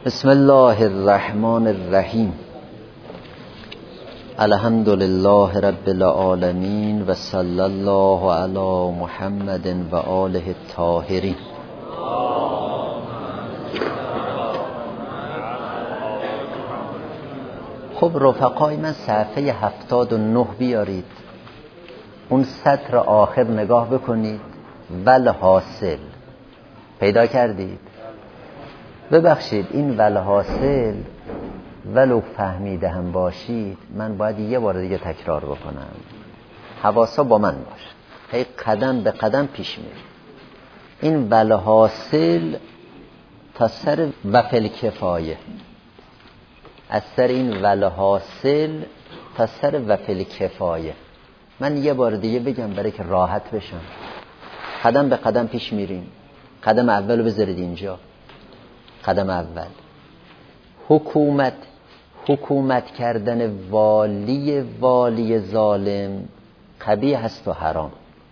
بسم الله الرحمن الرحیم. الحمد لله رب العالمین و صلی الله علی محمد و آله الطاهرین. خب رفقای من صفحه 79 بیارید، اون سطر آخر نگاه بکنید. والحاصل پیدا کردید؟ ببخشید این والحاصل ولو فهمیده هم باشید من باید یه بار دیگه تکرار بکنم، حواسا با من باشه، هی قدم به قدم پیش میره. این والحاصل تا سر وفل کفایه، از سر این والحاصل تا سر وفل کفایه. من یه بار دیگه بگم برای که راحت بشم. قدم به قدم پیش میریم. قدم اول رو بذارید اینجا. قدم اول حکومت کردن والی ظالم قبیح هست و حرام.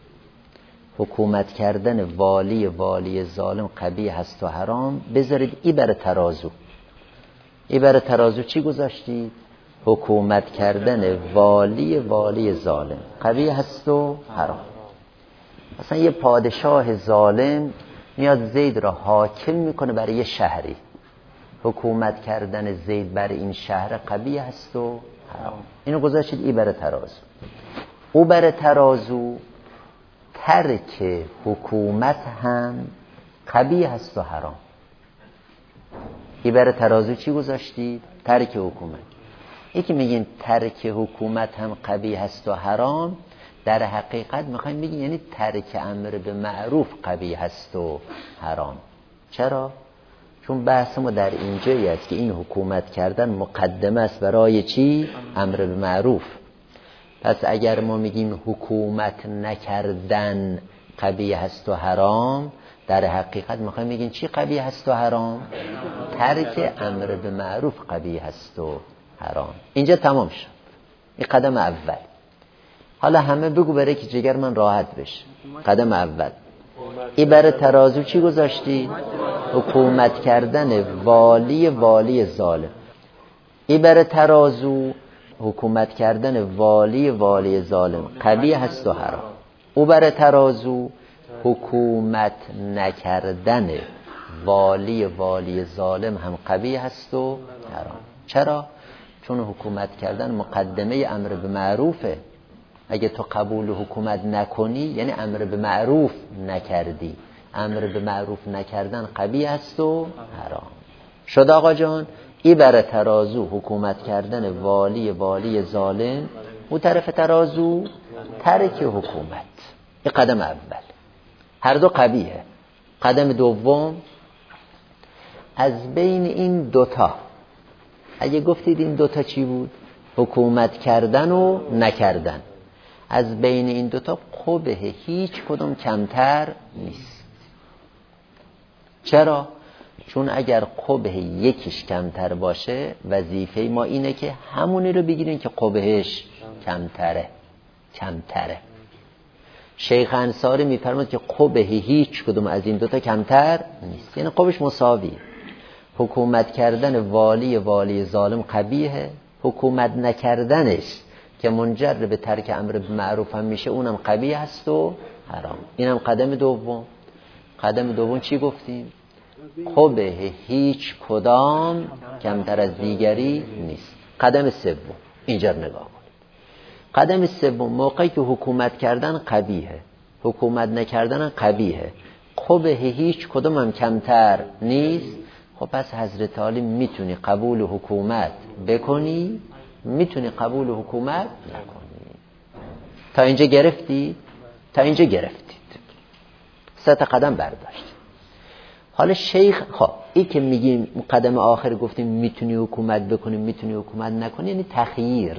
حکومت کردن والی ظالم قبیح هست و حرام. بذارید ای بر ترازو. ای بر ترازو چی گذاشتید؟ حکومت کردن والی ظالم قبیح هست و حرام. مثلا یه پادشاه ظالم میاد زید را حاکم میکنه برای یه شهری. حکومت کردن زید بر این شهر قبیح هست و حرام. اینو گذاشتید ای بر ترازو. او بر ترازو ترک حکومت هم قبیح هست و حرام. ای بر ترازو چی گذاشتید؟ ترک حکومت. یکی میگین ترک حکومت هم قبیح هست و حرام، در حقیقت میخوایم بگیم یعنی ترک امر به معروف قبیح هست و حرام. چرا؟ چون بحث ما در اینجایی است که این حکومت کردن مقدمه است برای چی؟ امر به معروف. پس اگر ما میگیم حکومت نکردن قبیح هست و حرام، در حقیقت میخوایم بگیم چی قبیح هست و حرام؟ ترک امر به معروف قبیح هست و حرام. اینجا تمام شد. این قدم اول. حالا همه بگو برای که جگر من راحت بشه. قدم اول ای بر ترازو چی گذاشتی؟ حکومت کردن والی ظالم. ای بر ترازو حکومت کردن والی ظالم قبیح هست و حرام. او بر ترازو حکومت نکردن والی ظالم هم قبیح هست و حرام. چرا؟ چون حکومت کردن مقدمه امر به معروفه. اگه تو قبول حکومت نکنی یعنی امر به معروف نکردی. امر به معروف نکردن قبیح است و حرام. شد آقا جان؟ ای بر ترازو حکومت کردن والی ظالم، او طرف ترازو ترک حکومت. این قدم اول. هر دو قبیحه. قدم دوم، از بین این دوتا اگه گفتید این دوتا چی بود؟ حکومت کردن و نکردن. از بین این دوتا قبح هیچ کدوم کمتر نیست. چرا؟ چون قبح قبح یکیش کمتر باشه وظیفه ما اینه که همونی رو بگیریم که قبحش کمتره. شیخ انصاری میفرماد که قبح هیچ کدوم از این دوتا کمتر نیست، یعنی قبحش مساوی. حکومت کردن والی ظالم قبیحه، حکومت نکردنش که منجر به ترک امر به معروف هم میشه اونم قبیح هست و حرام. اینم قدم دوم. قدم دوم چی گفتیم؟ قبح هیچ کدام کمتر از دیگری نیست. قدم سوم اینجا نگاه کنید. قدم سوم موقعی که حکومت کردن قبیحه، حکومت نکردن قبیحه، قبح هیچ کدام هم کمتر نیست. خب پس حضرت علی میتونی قبول حکومت بکنی، میتونی قبول حکومت نکنی. تا اینجا گرفتی؟ تا اینجا گرفتید. 3 قدم برداشت. حالا شیخ این که میگیم قدم آخر گفتیم میتونی حکومت بکنی میتونی حکومت نکنی، یعنی تخییر.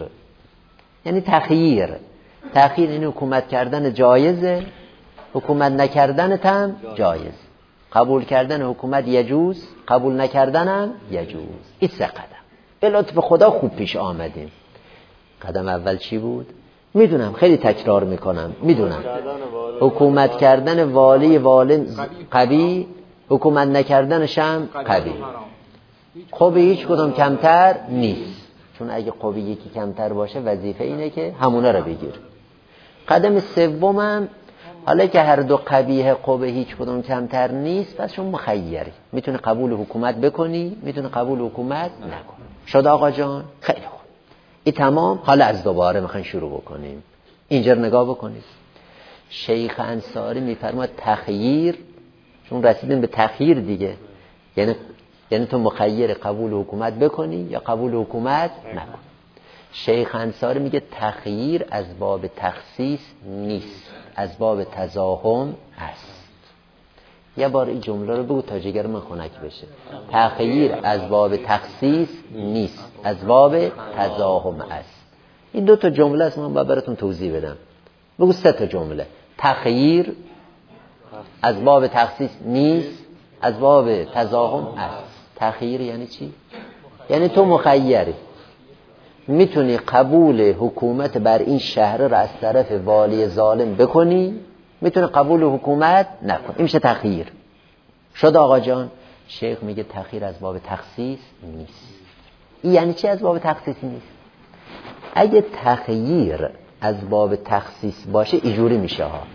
تخییر یعنی حکومت کردن جایزه، حکومت نکردن هم جایز. قبول کردن حکومت یجوز، قبول نکردن هم یجوز. این 3 قدم. به لطف خدا خوب پیش آمدیم. قدم اول چی بود؟ میدونم خیلی تکرار میکنم، میدونم. حکومت کردن والی قوی، حکومت نکردنش هم قوی. قوه هیچ کدوم کمتر نیست، چون اگه قوه یکی کمتر باشه وظیفه اینه که همونه رو بگیر. قدم سومم حالا که هر دو قبیح قوه هیچ کدوم کمتر نیست، پس شما مخیری، میتونی قبول حکومت بکنی، میتونی قبول حکومت نکنی. شد آقا جان؟ خیلی خوب، این تمام. حالا از دوباره میخواین شروع بکنیم. اینجا نگاه بکنید، شیخ انصاری میفرماد تخییر، چون رسیدیم به تخییر دیگه، یعنی تو مخیر قبول حکومت بکنی یا قبول حکومت نکنی. شیخ انصاری میگه تخییر از باب تخصیص نیست، از باب تزاحم است. یه بار این جمله رو بگو تا جگر من خنک بشه. تخییر از باب تخصیص نیست، از باب تزاحم است. این دو تا جمله است، من براتون توضیح بدم. بگو سه تا جمله. تخییر از باب تخصیص نیست، از باب تزاحم است. تخییر یعنی چی؟ یعنی تو مخیری، میتونی قبول حکومت بر این شهر را از طرف والی ظالم بکنی، میتونی قبول حکومت نکنی. این میشه تخییر. شد آقا جان؟ شیخ میگه تخییر از باب تخصیص نیست. این یعنی چی از باب تخصیص نیست؟ اگه تخییر از باب تخصیص باشه اینجوری میشه ها: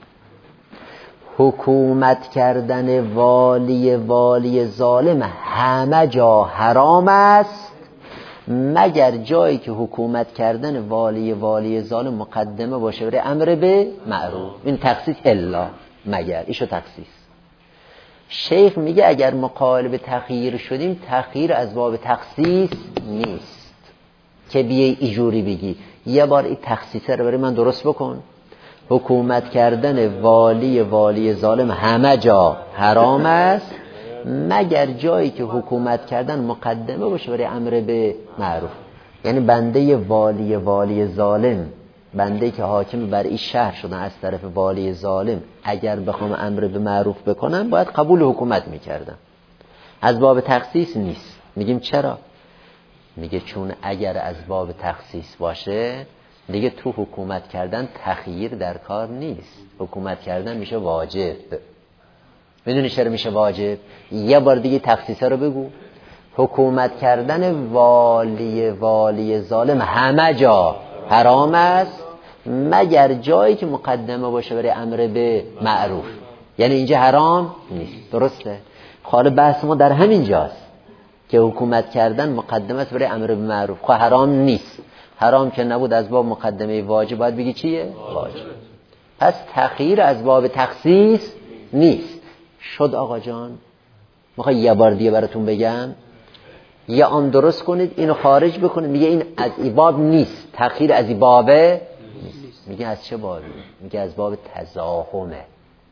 حکومت کردن والی ظالم همه جا حرام است مگر جایی که حکومت کردن والی ظالم مقدمه باشه برای امر به معروف. این تخصیص الا، مگر ایشو تخصیص. شیخ میگه اگر مقابل به تخییر شدیم، تخییر از باب تخصیص نیست که بیای ایجوری بگی یه بار این تخصیصه رو برای من درست بکن. حکومت کردن والی ظالم همه جا حرام است مگر جایی که حکومت کردن مقدمه باشه برای امر به معروف. یعنی بنده والی ظالم، بنده که حاکم بر این شهر شدن از طرف والی ظالم، اگر بخوام امر به معروف بکنم باید قبول حکومت میکردم، از باب تخصیص نیست. میگیم چرا؟ میگه چون اگر از باب تخصیص باشه دیگه تو حکومت کردن تخییر در کار نیست، حکومت کردن میشه واجب. میدونی چرا میشه واجب؟ یه بار دیگه تخصیصه رو بگو. حکومت کردن والی ظالم همه جا حرام است مگر جایی که مقدمه باشه برای امر به معروف. یعنی اینجا حرام نیست. درسته؟ حالا بحث ما در همین جاست که حکومت کردن مقدمه است برای امر به معروف. خب حرام نیست. حرام که نبود، از باب مقدمه واجب باید بگی چیه؟ واجب. پس تخییر از باب تخصیص نیست. شد آقا جان؟ میخوای یه بار دیگه براتون بگم، یا آن درست کنید اینو خارج بکنید. میگه این از این باب نیست، تخییر از این بابه نیست. میگه از چه بابی؟ میگه از باب تزاحمه.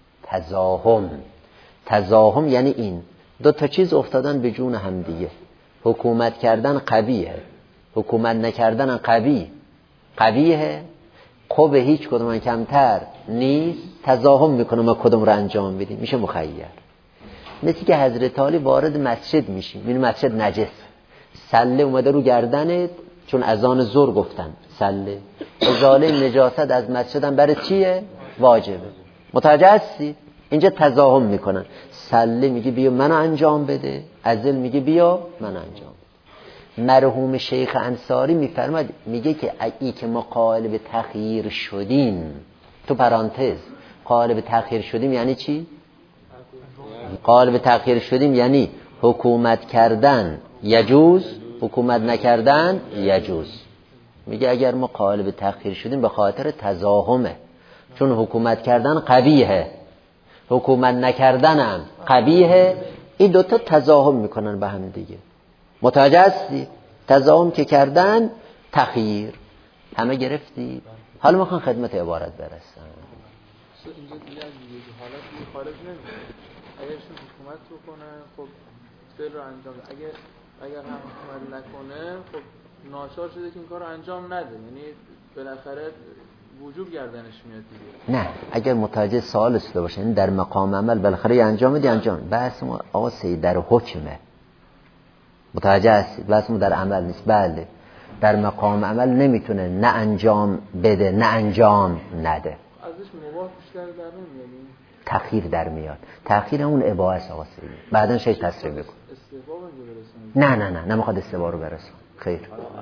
تزاحم یعنی این دو تا چیز افتادن به جون هم دیگه. حکومت کردن قبیحه، حکومت نکردن قبیحه. قوه هیچ کدوم کمتر نیست، تزاحم میکنه ما کدوم رو انجام بدیم، میشه مخیر. مثل که حضرت علی وارد مسجد میشیم، این مسجد نجس، سله اومده رو گردنت، چون اذان ظهر گفتن سله، ازاله نجاست از مسجد هم برای چیه؟ واجبه. متوجه هستی؟ اینجا تزاحم میکنن. سله میگه بیا منو انجام بده، ازل میگه بیا من انجام. مرحوم شیخ انصاری میفرماد، میگه که ای که ما قائل به تخییر شدیم، تو پرانتز قائل به تخییر شدیم یعنی چی؟ قائل به تخییر شدیم یعنی حکومت کردن یجوز، حکومت نکردن یجوز. میگه اگر ما قائل به تخییر شدیم به خاطر تزاحمه، چون حکومت کردن قبیحه، حکومت نکردن هم قبیحه. این دوتا تزاحم میکنن به هم دیگه. متوجه هستی؟ تزاحم که کردن تخییر. همه گرفتی؟ حالا میخوان خدمت عبارت برسن. اینجا دیگه از یه حالت خارج نمیشه. اگرشون حکومت بکنن خب فعل رو انجام ده. اگر هم حکومت نکنه خب ناچار شده که این کار رو انجام نده، یعنی بالاخره وجوب گردنش میاد دیگه. نه، اگر متوجه سوال شده باشه، یعنی در مقام عمل بالاخره انجام میدی انجام. بحث ما آقا سید در حکمه. متوجه هستید؟ بحث ما در عمل نیست. بله در مقام عمل نمیتونه نه انجام بده نه انجام نده. ازش مباح بیشتر در نمیاد. تأخیر در میاد. تأخیر همون اباحه است آقا سید. بعدن شیخ تصریح بکن. نه نمیخواد استوا رو برسونه. خیر،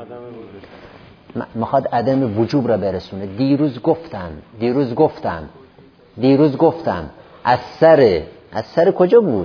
میخواد عدم وجوب رو برسونه. دیروز گفتم از سر کجا بود؟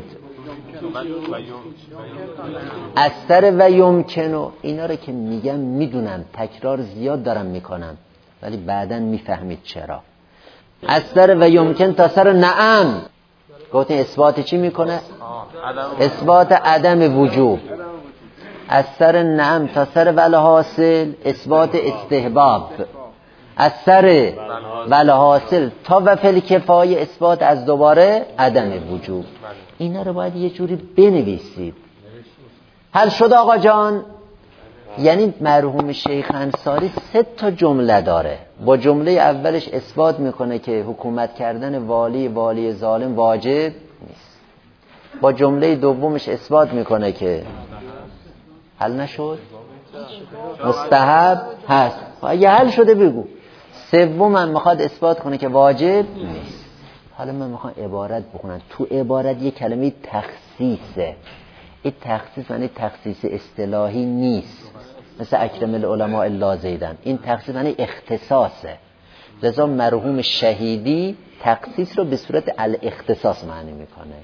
از سر و یمکنو. اینا رو که میگم میدونم تکرار زیاد دارم میکنم، ولی بعداً میفهمید چرا. از سر و یمکن تا سر نعم گفتین اثبات چی میکنه؟ اثبات عدم وجوب. از سر نعم تا سر ولحاصل اثبات استحباب. از سر ولحاصل تا وفل کفایه اثبات از دوباره عدم وجوب. اینا رو باید یه جوری بنویسید. حل شد آقا جان؟ یعنی مرحوم شیخ انصاری 3 جمله داره. با جمله اولش اثبات میکنه که حکومت کردن والی ظالم واجب نیست. با جمله دومش اثبات میکنه که حل نشد، مستحب هست. اگه حل شده بگو. سومم میخواد اثبات کنه که واجب نیست. حالا من میخوام عبارت بخونم. تو عبارت یه کلمه تخصیصه. این تخصیص یعنی تخصیص اصطلاحی نیست، مثل اکرم العلماء الا زیدن. این تخصیص یعنی اختصاصه. لذا مرحوم شهیدی تخصیص رو به صورت الاختصاص معنی میکنه.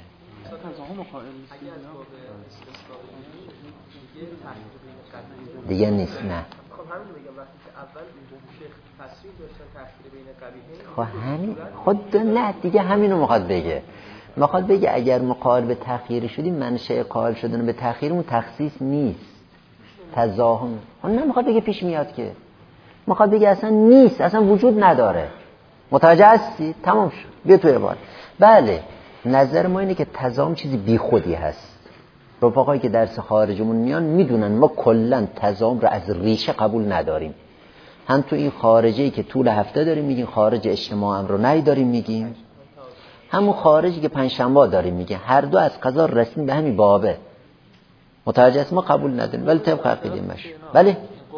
دیگه نیست. نه خب همین خود نه دیگه همینو میخواد بگه. میخواد بگه اگر مقابل به تأخیر شدیم منشأ قائل شدن به تأخیرمون تخصیص نیست، تزاحم. اون نمیخواد بگه پیش میاد که، میخواد بگه اصلا نیست، اصلا وجود نداره. متوجه هستی؟ تمام شد. بیا تو عبارت. بله نظر ما اینه که تزاحم چیزی بی خودی هست. رفقایی که درس خارجمون میان میدونن ما کلا تزاحم رو از ریشه قبول نداریم. هم تو این خارجی که طول هفته داریم میگیم خارج اجتماع امر و نهی داریم میگیم، همون خارجی که پنجشنبه داریم میگیم. هر دو از قضا رسیم به همین بابه. متوجه است؟ ما قبول نداریم ولی طبق عقیده مش. بله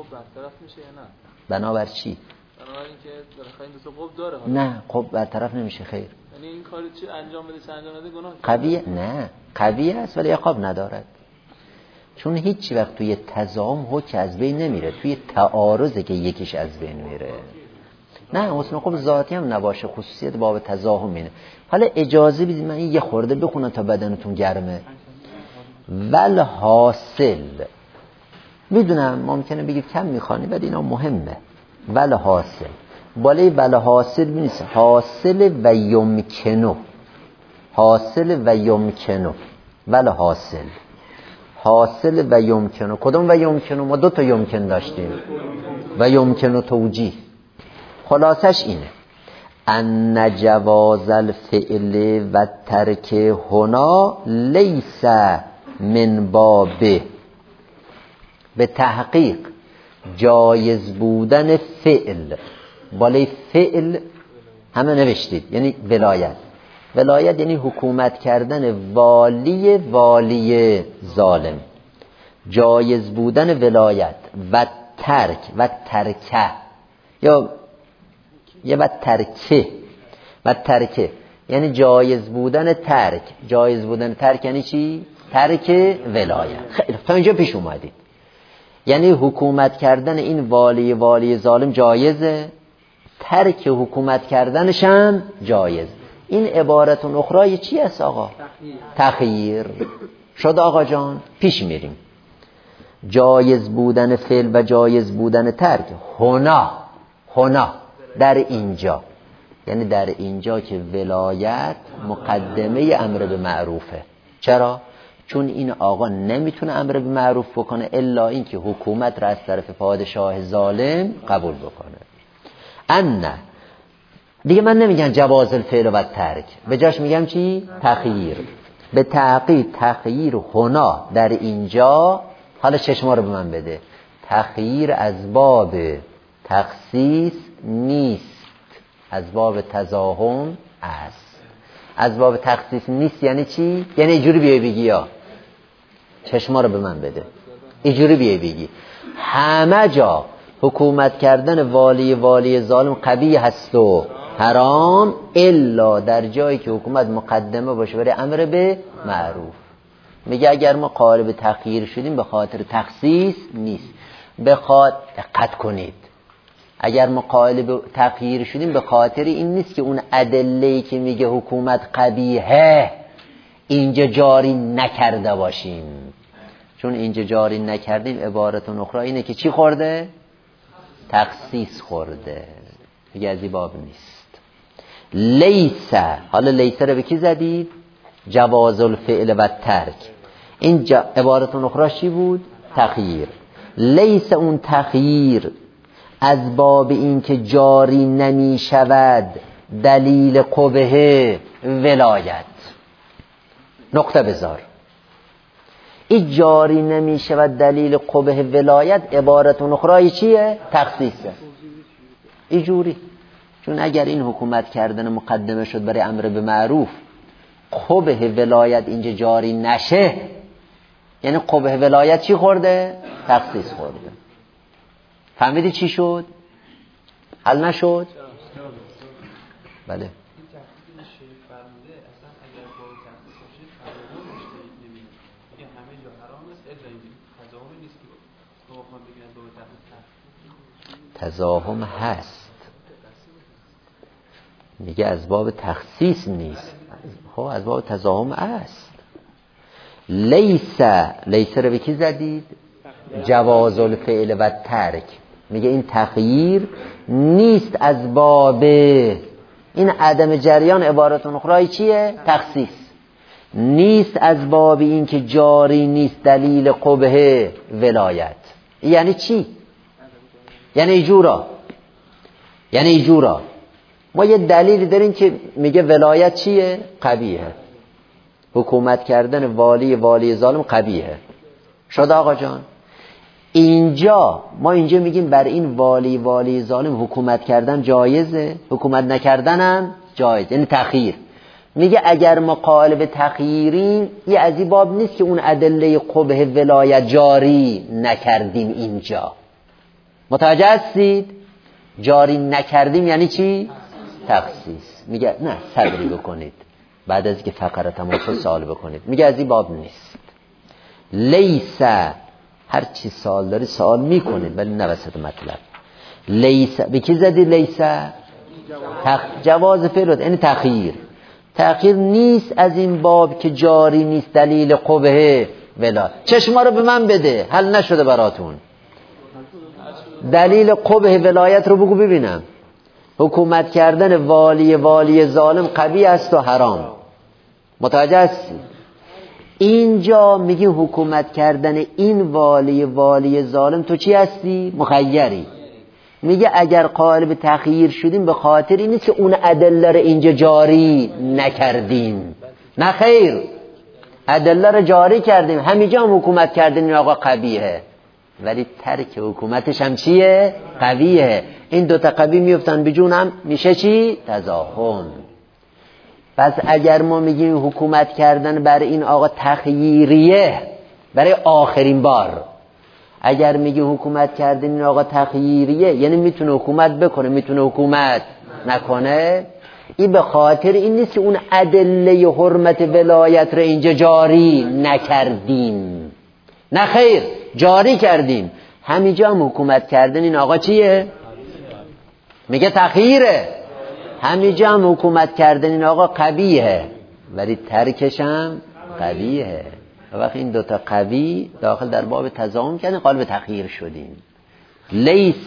بنابر چی؟ بنابر اینکه بالاخره این دو تا قب داره. نه قب برطرف نمیشه. خیر یعنی این کاری چی انجام بده چه انجام نده گناه قویه؟ نه قویه است ولی عقاب ندارد. چون هیچ وقت توی تضام حکم از بین نمیره، توی تعارضه که یکیش از بین میره. نه حسن خوب ذاتی هم نباشه، خصوصیت باب تضاهم اینه. حالا اجازه بدید من یه خورده بخونم تا بدنتون گرمه. ول حاصل، میدونم ممکنه بگید کم میخوانی ولی اینا مهمه. ول حاصل بالای ول حاصل نیست، حاصل و یمکنو. حاصل و یمکنو. ول حاصل و یمکنو. کدوم و یمکنو؟ ما 2 یمکن داشتیم. و یمکنو توجیه. خلاصش اینه ان جواز الفعل و ترک هنا لیس من باب. به تحقیق جایز بودن فعل، بالای فعل همه نوشتید یعنی ولایت. ولایت یعنی حکومت کردن والی ظالم. جایز بودن ولایت و ترک و ترکه یا و ترکه یعنی جایز بودن ترک. جایز بودن ترک یعنی چی؟ ترک ولایت. خیلی تا اینجا پیش اومدید. یعنی حکومت کردن این والی ظالم جایزه، ترک حکومت کردنش هم جایز. این عبارت اخرى چی است آقا؟ تخییر. شد آقا جان؟ پیش میریم. جایز بودن فعل و جایز بودن ترک هنا در اینجا، یعنی در اینجا که ولایت مقدمه امر به معروفه. چرا؟ چون این آقا نمیتونه امر به معروف بکنه الا این که حکومت را از طرف پادشاه ظالم قبول بکنه. نه دیگه من نمیگم جواز الفعل و ترک، به جاش میگم چی؟ تخییر. به تحقیق تخییر هنا در اینجا. حالا چشما رو به من بده. تخییر از باب تخصیص نیست، از باب تزاحم است. از باب تخصیص نیست یعنی چی؟ یعنی اینجوری بیای بگی یا چشما رو به من بده اینجوری بیای بگی همه جا حکومت کردن والی ظالم قبیح هست و حرام الا در جایی که حکومت مقدمه باشه برای امر به معروف. میگه اگر ما قائل به تغییر شدیم به خاطر تخصیص نیست، دقت کنید، اگر ما قائل به تغییر شدیم به خاطر این نیست که اون ادله‌ای که میگه حکومت قبیحه اینجا جاری نکرده باشیم، چون اینجا جاری نکردیم عبارت اخرى اینه که چی خورده؟ تخصیص خورده. میگه از این باب نیست. لیس، حالا لیس رو به کی زدید؟ جواز الفعل و ترک. این عبارت اخرى چی بود؟ تخییر. لیس اون تخییر از باب این که جاری نمی شود دلیل قبه ولایت. نقطه بذار. این جاری نمی شود دلیل قبه ولایت عبارت اخرى چیه؟ تخصیصه. اینجوری، چون اگر این حکومت کردن مقدمه شد برای امر به معروف، قبه ولایت اینجا جاری نشه، یعنی قبه ولایت چی خورده؟ تخصیص خورده. فهمیدی چی شد؟ حل نشد؟ بله. تزاحم هست، میگه از باب تخصیص نیست، خب از باب تزاحم است. لیس رو به کی زدید؟ جواز الفعل و ترک. میگه این تخییر نیست از باب این عدم جریان، عبارت اخرى چیه؟ تخصیص. نیست از باب این که جاری نیست دلیل قبه ولایت. یعنی چی؟ یعنی ایجورا ما یه دلیل داریم که میگه ولایت چیه؟ قبیحه. حکومت کردن والی ظالم قبیحه. شد آقا جان؟ اینجا ما میگیم بر این والی ظالم حکومت کردن جایزه، حکومت نکردن هم جایز، یعنی تخییر. میگه اگر ما قائل به تخییریم، یه از این باب نیست که اون ادله قبه ولایت جاری نکردیم اینجا. متوجه هستید؟ جاری نکردیم یعنی چی؟ تخصیص. میگه نه صبری بکنید، بعد از که فقره تمام شد سوال بکنید. میگه از این باب نیست. لیس، هر چی سوال داری سوال میکنید ولی نه وسط مطلب. لیس به کی زدی؟ لیس جواز فعل، یعنی تأخیر نیست از این باب که جاری نیست دلیل قبه ولایت. چشما رو به من بده، حل نشده براتون. دلیل قبه ولایت رو بگو ببینم. حکومت کردن والی ظالم قبیح است و حرام. متوجه هستی؟ اینجا میگی حکومت کردن این والی ظالم تو چی هستی؟ مخیری. میگه اگر قائل به تخییر شدیم به خاطر این نیست که اون ادله رو اینجا جاری نکردیم. نه خیر، ادله رو جاری کردیم، همینجا هم حکومت کردن این آقا قبیحه، ولی ترک حکومتش هم چیه؟ قویه. این دوتا قوی میفتن بجون هم میشه چی؟ تزاحم. پس اگر ما میگیم حکومت کردن برای این آقا تخییریه برای آخرین بار، اگر میگی حکومت کردن این آقا تخییریه یعنی میتونه حکومت بکنه میتونه حکومت نکنه، این به خاطر این نیست که اون ادله حرمت ولایت رو اینجا جاری نکردیم. نه خیر، جاری کردیم. همینجا هم حکومت کردن این آقا چیه؟ میگه تخییره. همینجا هم حکومت کردن این آقا قبیحه، ولی ترکش هم قبیحه. وقتی این دوتا قوی داخل در باب تزاحم کردن قائل به تخییر شدیم. لیس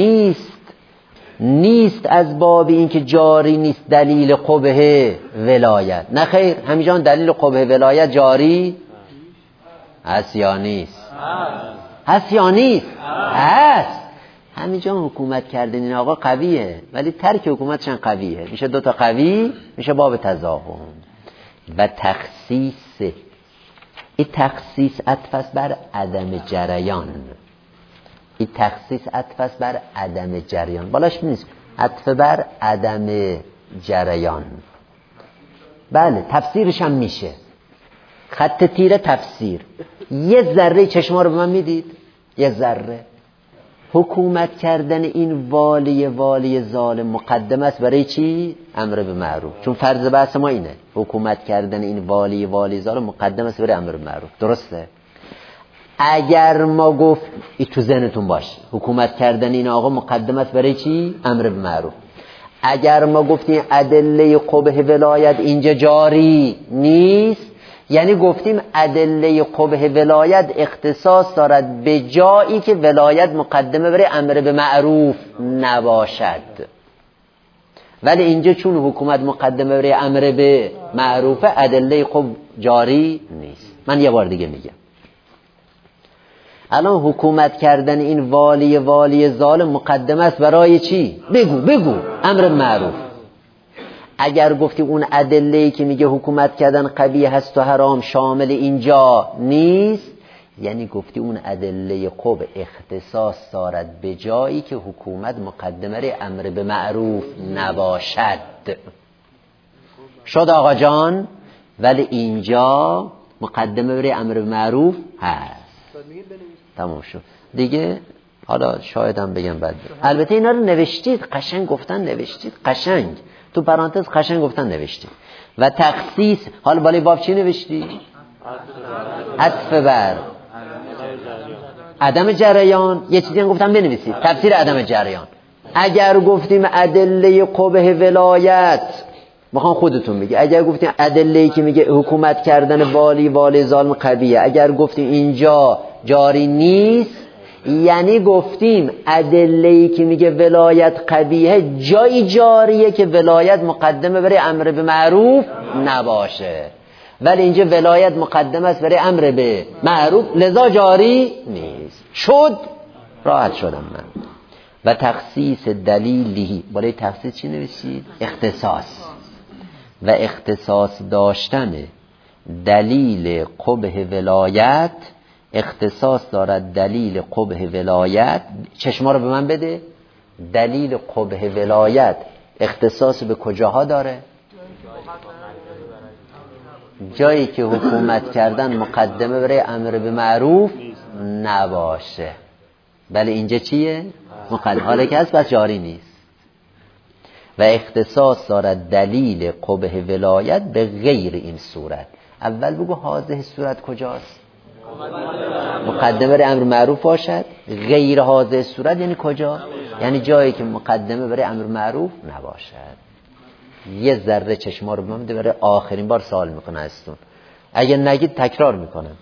نیست از باب این که جاری نیست دلیل قبه ولایت. نه خیر، همینجا دلیل قبه ولایت جاری هست یا نیست؟ هست یا نیست؟ هست. همینجا حکومت کردن این آقا قویه ولی ترک حکومتشان قویه. میشه دوتا قوی، میشه باب تزاحم. و تخصیص، این تخصیص عطف است بر عدم جریان. این تخصیص عطف است بر عدم جریان، بالاش نیست عطف بر عدم جریان. بله تفسیرش هم میشه خط تیره تفسیر. یه ذره چشما رو به من میدید؟ یه ذره حکومت کردن این والی ظالم مقدم است برای چی؟ امر به معروف. چون فرض بحث ما اینه، حکومت کردن این والی ظالم مقدم است برای امر به معروف. درسته؟ اگر ما گفت این تو ذهنتون باشه، حکومت کردن این آقا مقدم است برای چی؟ امر به معروف. اگر ما گفتیم ادله قبح ولایت اینجا جاری نیست، یعنی گفتیم ادله قبح ولایت اختصاص دارد به جایی که ولایت مقدمه برای امر به معروف نباشد، ولی اینجا چون حکومت مقدمه برای امر به معروف، ادله قبح جاری نیست. من یه بار دیگه میگم، الان حکومت کردن این والی ظالم مقدمه است برای چی؟ بگو امر معروف. اگر گفتی اون ادله‌ای که میگه حکومت کردن قبیح هست و حرام شامل اینجا نیست، یعنی گفتی اون ادله قبح اختصاص دارد به جایی که حکومت مقدمه امر به معروف نباشد. شد آقا جان؟ ولی اینجا مقدمه برای امر به معروف هست. تمام شد دیگه. حالا شایدم بگم بعد. البته اینا رو نوشتید، قشنگ گفتن نوشتید، قشنگ تو پرانتز قشنگ گفتن نوشتید. و تخصیص، حالا بالای باب چی نوشتی؟ عطف بر عدم جریان. یه چیزی هم گفتم بنویسید، تفسیر عدم جریان. اگر گفتیم ادله قبح ولایت، میخوام خودتون بگی، اگر گفتیم ادله‌ای که میگه حکومت کردن والی ظالم قبیه، اگر گفتیم اینجا جاری نیست، یعنی گفتیم ادله‌ای که میگه ولایت قبیه جایی جاریه که ولایت مقدمه برای امر به معروف نباشه، ولی اینجا ولایت مقدمه است برای امر به معروف، لذا جاری نیست. شد؟ راحت شدم من. و تخصیص دلیلی، بالای تخصیص چی نوشید؟ اختصاص. و اختصاص داشتن دلیل قبح ولایت، اختصاص دارد دلیل قبح ولایت. چشما رو به من بده. دلیل قبح ولایت اختصاص به کجاها داره؟ جایی که حکومت کردن مقدمه برای امر به معروف نباشه. بله اینجا چیه؟ مقدمه. حالا که هست بس جاری نیست. و اختصاص دارد دلیل قبح ولایت به غیر این صورت. اول بگو حاضر صورت کجاست؟ مقدمه برای امر معروف باشد. غیر حاضر صورت یعنی کجا؟ یعنی جایی که مقدمه برای امر معروف نباشد. یه ذره چشما رو بمونده، برای آخرین بار سوال میکنه ازتون، اگه نگید تکرار میکنم.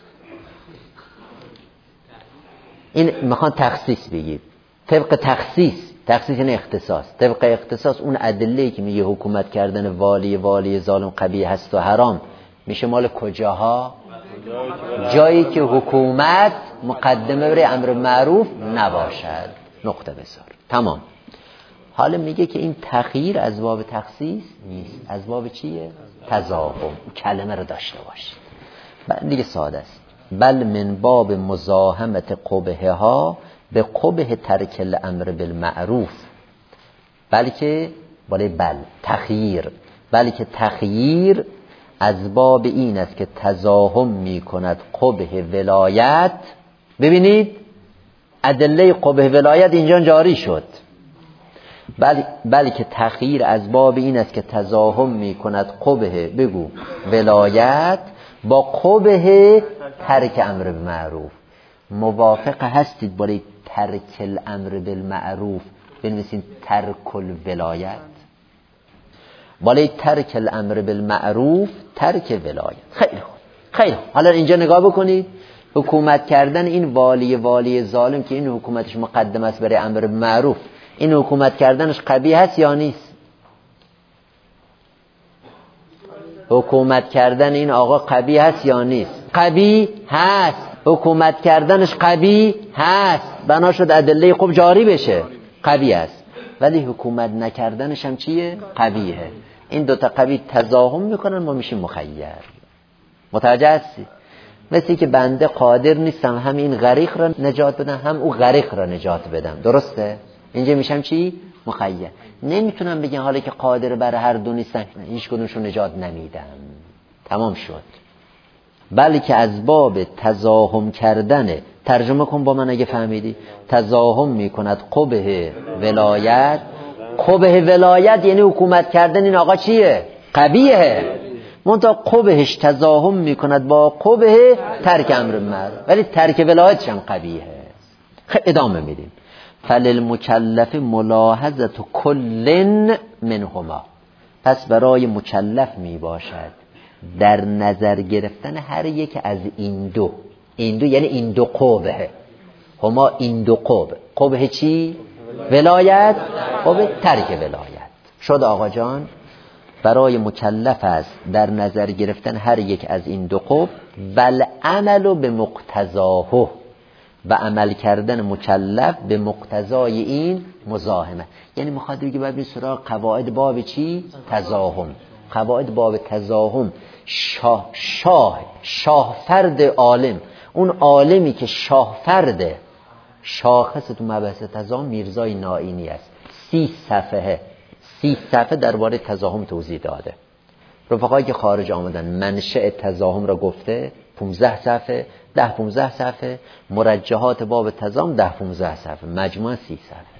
این میخوان تخصیص بگید. طبق تخصیص یعنی اختصاص. طبق اختصاص اون ادله‌ای که میگه حکومت کردن والی ظالم قبیح هست و حرام میشه مال کجاها؟ جایی که حکومت مقدمه برای امر معروف نباشد. نقطه بذار. تمام. حالا میگه که این تغییر از باب تخصیص نیست. از باب چیه؟ تضاهم. کلمه رو داشته باشید. دیگه ساده است. بل من باب مزاحمت قبحها به قبح ترک الامر بالمعروف. بلکه تغییر از باب این است که تزاحم می کند قبح ولایت. ببینید ادله قبح ولایت اینجا جاری شد. بلکه تغییر از باب این است که تزاحم می کند قبح ولایت با قبح ترک امر بالمعروف. موافق هستید برای ترک الامر بالمعروف بنویسید ترک الولایت؟ بالای ترک الامر بالمعروف ترک ولایت. خیلی خوب. حالا اینجا نگاه بکنید. حکومت کردن این والی ظالم که این حکومتش مقدم است برای امر بالمعروف، این حکومت کردنش قبیح هست یا نیست؟ حکومت کردن این آقا قبیح هست یا نیست؟ قبیح هست. حکومت کردنش قبیح هست. بنا شد ادله خوب جاری بشه، قبیح است. ولی حکومت نکردنش هم چیه؟ قبیحه. این دوتا قبیح تزاحم میکنن، ما میشیم مخیر. متوجه هستی؟ مثل که بنده قادر نیستم هم این غریق را نجات بدم هم او غریق را نجات بدم. درسته؟ اینجا میشم چی؟ مخیر. نمیتونم بگم حالا که قادر بر هر دو نیستم هیچ کدومشون نجات نمیدم. تمام شد. بلکه از باب تزاحم کردن ترجمه کن با من اگه فهمیدی. تزاحم میکند قبح ولایت. قبح ولایت یعنی حکومت کردن این آقا چیه؟ قبیحه. منتها قبحش تزاحم میکند با قبح ترک امر معروف، ولی ترک ولایتش هم قبیحه. ادامه میدیم. فللمکلف ملاحظه کل منهما. پس برای مکلف می باشد در نظر گرفتن هر یک از این دو. این دو یعنی این دو قبحه. هما این دو قبح. قبح چی؟ ولایت. قبح ترک ولایت. شد آقا جان؟ برای مکلف است در نظر گرفتن هر یک از این دو قبح و العمل به مقتضاه، و عمل کردن مکلف به مقتضای این مزاحمه. یعنی میخواد بگه ببین سراغ قواعد باب چی؟ تزاحم. قواعد باب تزاحم شاه فرد عالم، اون عالمی که شاه فرده شاخص تو مبحث تزاحم میرزای نائینی است. 30 صفحه درباره تزاحم توضیح داده. رفقایی که خارج آمدن منشأ تزاحم را گفته، 15 صفحه 10-15 صفحه، مرجحات باب تزاحم 10-15 صفحه، مجموعا 30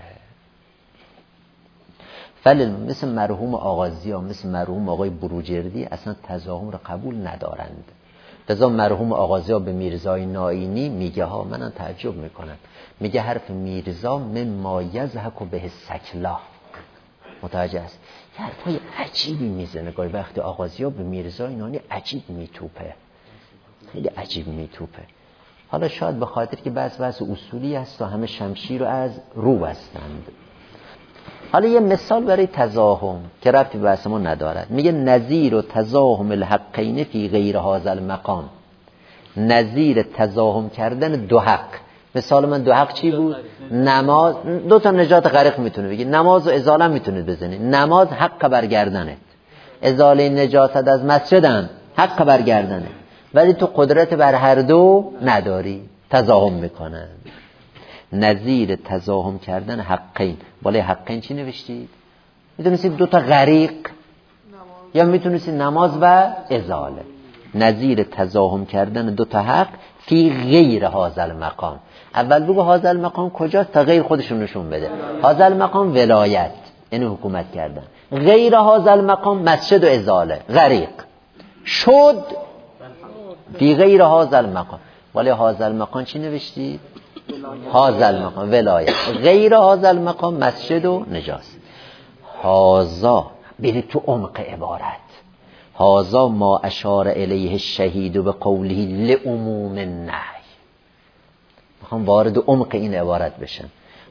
صفحه. مثل مرحوم آغازی‌ها، مثل مرحوم آقای بروجردی اصلا تزاحم را قبول ندارند. لذا مرحوم آغازی‌ها به میرزای نائینی میگه ها، منم تعجب میکنم، میگه حرف میرزا من ما یضحک به سکلا. متوجه است؟ یه حرفای عجیبی میزنه گاهی وقتی آغازی‌ها به میرزای نائینی عجیب میتوپه، خیلی عجیب میتوپه. حالا شاید به خاطر که بحث اصولی است و همه شمشیر رو از رو بستند. حالا یه مثال برای تزاحم که ربطی به بحث ما ندارد. میگه نظیر و تزاحم الحقین فی غیر هذا المقام. نظیر تزاحم کردن دو حق. مثال من دو حق چی بود؟ نماز. 2 نجات غریق میتونه بگی، نماز و ازاله میتونه بزنی. نماز حق برگردنه، ازاله نجاست از مسجدم حق برگردنه، ولی تو قدرت بر هر دو نداری، تزاحم میکنن. نظیر تزاحم کردن حقین. بالای حقین چی نوشتید؟ میتونستید 2 غریق یا میتونستید نماز و ازاله. نظیر تزاحم کردن 2 حق فی غیر هذا المقام. اول بگو هذا المقام کجاست تا غیر خودشون نشون بده. هذا المقام ولایت یعنی حکومت کردن، غیر هذا المقام مسجد و ازاله غریق. شد فی غیر هذا المقام. ولی هذا المقام چی نوشتید؟ هذا المقام ولایت، غیر هذا المقام مسجد و نجاست. هذا برید تو عمق عبارت. هذا ما اشار الیه الشهید به قوله لعموم النهی. میخوام وارد عمق این عبارت بشم.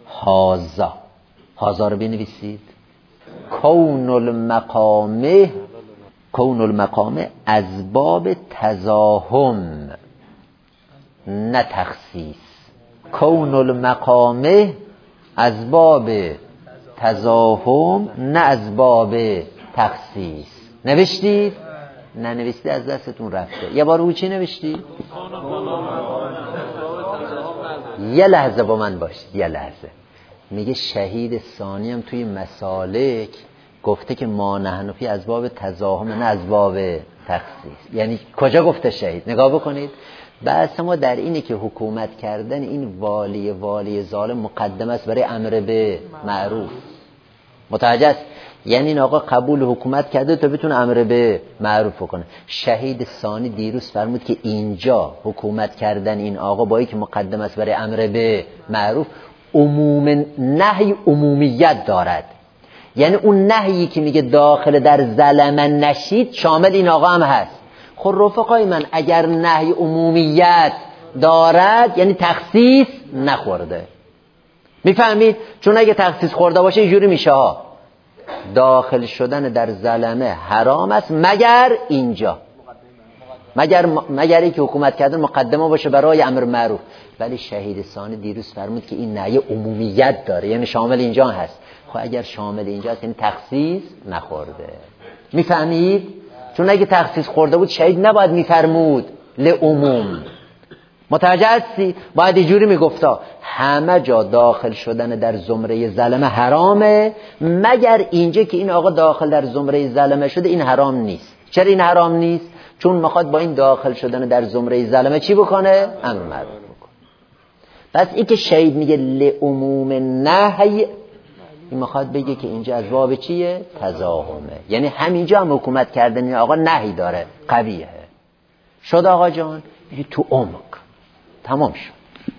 هذا رو بنویسید. کون المقام از باب تزاحم نه تخصیص. کون المقام از باب تزاحم نه از باب تخصیص. نوشتید؟ نه نوشتید از دستتون رفته. یه بار او چی نوشتید؟ یه لحظه با من باشید، یه لحظه. میگه شهید ثانی هم توی مسالک گفته که ما نحنفی از باب تزاحم نه از باب تخصیص. یعنی کجا گفته شهید؟ نگاه بکنید. بحث ما در اینه که حکومت کردن این والی ظالم مقدم است برای امر به معروف. متوجه است؟ یعنی این آقا قبول حکومت کرده تا بتونه امر به معروف کنه. شهید ثانی دیروز فرمود که اینجا حکومت کردن این آقا با اینکه مقدم است برای امر به معروف، عموم نهی عمومیت دارد. یعنی اون نهیی که میگه داخل در ظلم نشید شامل این آقا هم هست. خب رفقای من اگر نهی عمومیت دارد یعنی تخصیص نخورده. میفهمید؟ چون اگه تخصیص خورده باشه اینجوری میشه ها، داخل شدن در ظلمه حرام است مگر اینجا، مگر اینکه حکومت کردن مقدمه باشه برای امر معروف. ولی شهید ثانی دیروز فرمود که این نهی عمومیت داره، یعنی شامل اینجا هست. خب اگر شامل اینجا هست یعنی تخصیص نخورده. میفهمید؟ چون اگه تخصیص خورده بود شهید نباید میفرمود لعموم. متوجه هستی؟ باید اینجوری میگفتا همه جا داخل شدن در زمره ظلمه حرامه مگر اینجا که این آقا داخل در زمره ظلمه شده این حرام نیست. چرا این حرام نیست؟ چون میخواد با این داخل شدن در زمره ظلمه چی بکنه؟ امر معروف بکنه. پس این که شهید میگه لعموم نهی، این میخواد بگه که اینجا از باب چیه؟ تزاحمه. یعنی همینجا هم حکومت کردن آقا نهی داره، قبیحه. شد آقا جان؟ تو عمق تمام شد.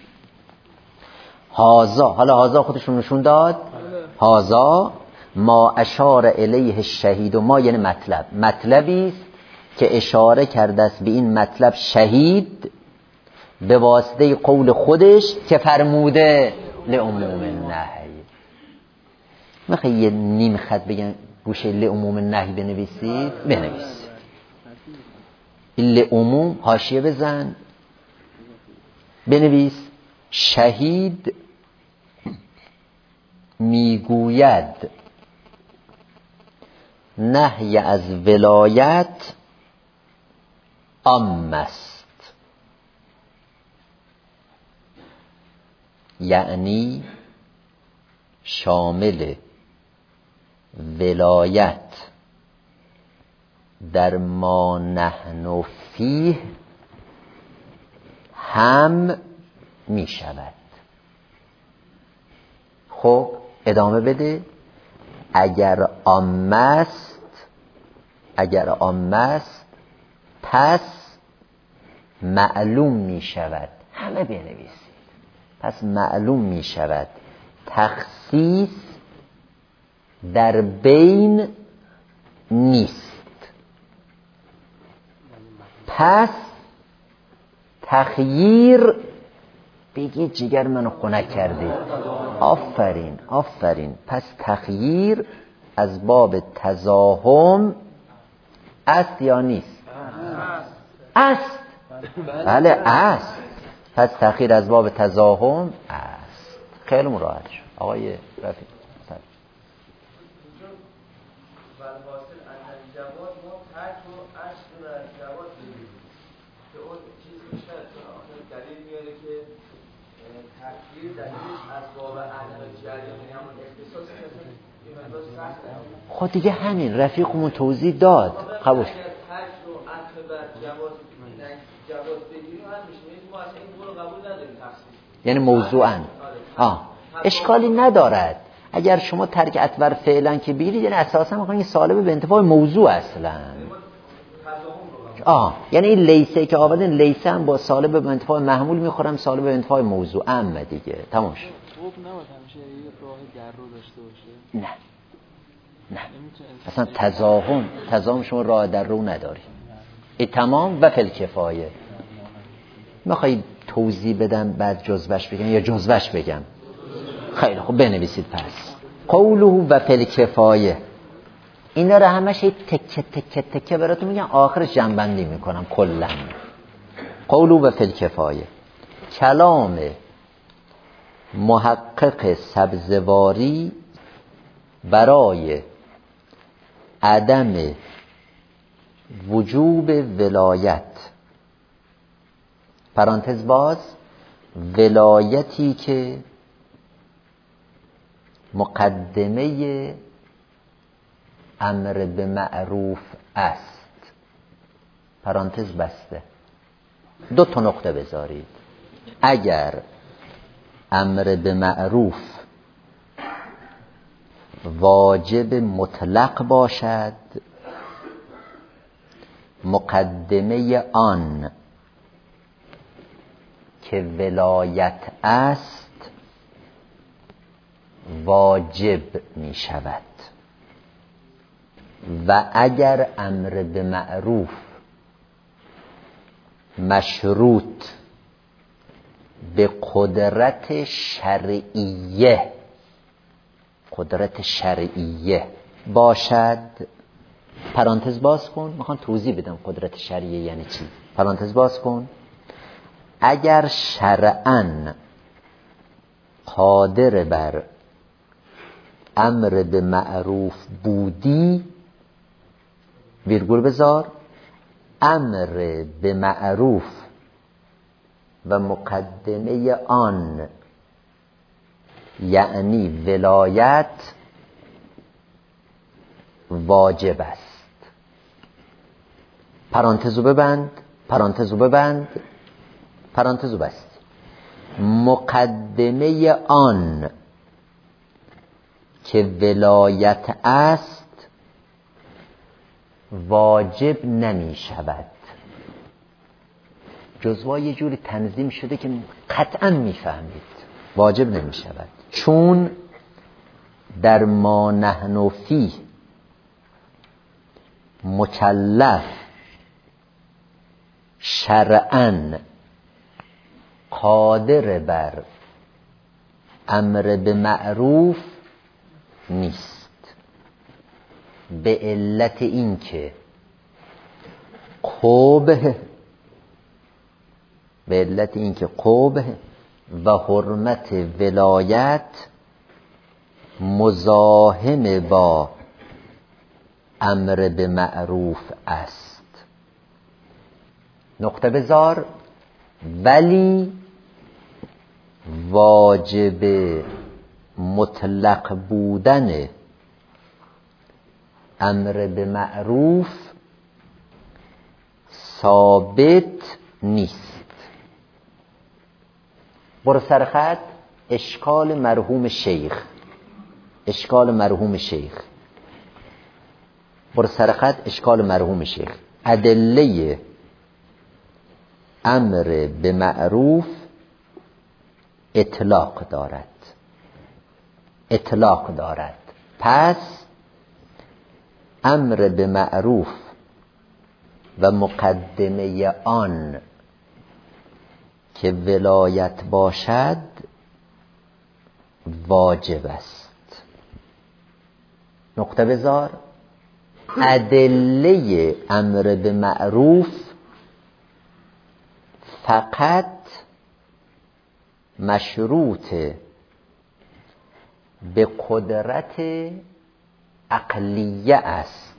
هازا، حالا هازا خودشون نشون داد. هازا ما اشار الیه الشهید، و ما یعنی مطلبی است که اشاره کرده است به این مطلب شهید به واسطه قول خودش که فرموده لعموم النهی. میخوای یه نیم خط بگن گوشه لعموم النهی بنویسید، بنویسید. لعموم حاشیه بزن، بنویس شهید میگوید نهی از ولایت عام است، یعنی شامل ولایت در ما نحن فیه هم می شود. خب ادامه بده. اگر عام است پس معلوم می شود. همه بنویسید. پس معلوم می شود تخصیص در بین نیست. پس تخییر، بگید جگر منو خنک کردی. آفرین. پس تخییر از باب تزاحم است یا نیست؟ است. بله است. پس تخییر از باب تزاحم است. خیلی مراحت شد آقای رفیق. خود دیگه همین رفیقمون توضیح داد. قبول. یعنی موضوعاً اشکالی ندارد اگر شما ترک اطور فعلا که بگیرید، یعنی اساسا میخواین سالب به انتفاع موضوع اصلا. یعنی این لیسه که آوردن، لیسه هم با سالب به انتفاع محمول میخورم، سالب به انتفاع موضوع اما دیگه تمام شد. نه اصلا تزاحم شما راه در رو نداری. این تمام و فل کفایه. میخوایی توضیح بدم بعد جزوش بگم یا جزوش بگم؟ خیلی خوب بنویسید. پس قوله و فل کفایه، اینا رو همش تکه براتون میگم، آخرش جنبندی میکنم کلا. قوله و فل کفایه کلام محقق سبزواری برای عدم وجوب ولایت، پرانتز باز، ولایتی که مقدمه امر به معروف است، پرانتز بسته، 2 نقطه بذارید. اگر امر به معروف واجب مطلق باشد، مقدمه آن که ولایت است واجب می شود. و اگر امر به معروف مشروط به قدرت شرعیه باشد، پرانتز باز کن، میخوام توضیح بدم قدرت شرعیه یعنی چی. پرانتز باز کن. اگر شرعاً قادر بر امر به معروف بودی، ویرگول بذار، امر به معروف و مقدمه آن یعنی ولایت واجب است. پرانتزو ببند، پرانتزو بست. مقدمه آن که ولایت است واجب نمی شود. جزوا یه جوری تنظیم شده که قطعا میفهمید واجب نمی شود، چون در ما نحن فیه مکلف شرعاً قادر بر امر به معروف نیست، به علت اینکه قبح و حرمت ولایت مزاحم با امر به معروف است. نقطه بذار. ولی واجب مطلق بودن امر به معروف ثابت نیست. برو سرخط اشکال مرحوم شیخ. برو سرخط اشکال مرحوم شیخ. ادله امر به معروف اطلاق دارد. پس امر به معروف و مقدمه آن که ولایت باشد واجب است. نقطه بذار. ادله امر به معروف فقط مشروط به قدرت عقلیه است،